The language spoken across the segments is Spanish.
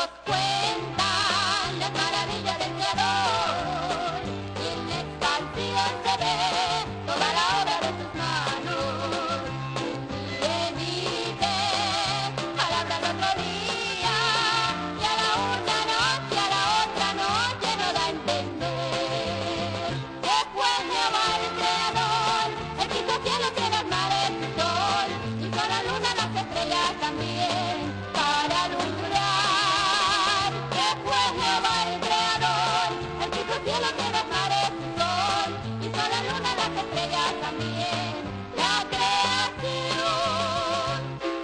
nos cuentan las maravillas del Creador, y en la expansión se ve toda la obra de sus manos. Y dice palabras al otro día, y a la una noche, a la otra noche no da a entender. Después Jehová el Creador, el que hizo cielo, tierras, mares y sol, hizo la luna, las estrellas también, para alumbrar. Después Jehová el Creador, el que hizo cielo, tierras, mares y sol, hizo la luna, las estrellas también, la creación.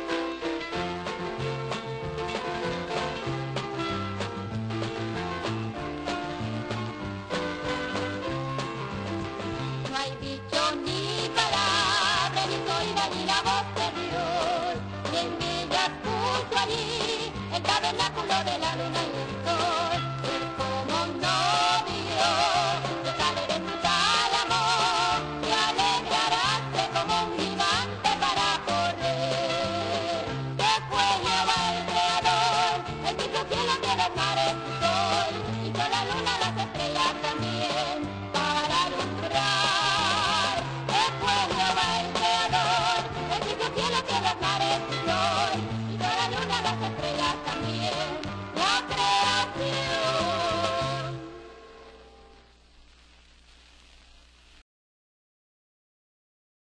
No hay dicho ni palabra, ni oída ni la voz de Dios, y en ellas puso allí el tabernáculo de la luna y el sol. Es como un novio que sale de su tálamo y alegrarse como un gigante para correr. Después Jehová el Creador, el que hizo cielo, tierra, mares y sol, hizo la luna, las estrellas también, para alumbrar. Después Jehová el Creador, el que hizo cielo, tierra, mares y sol,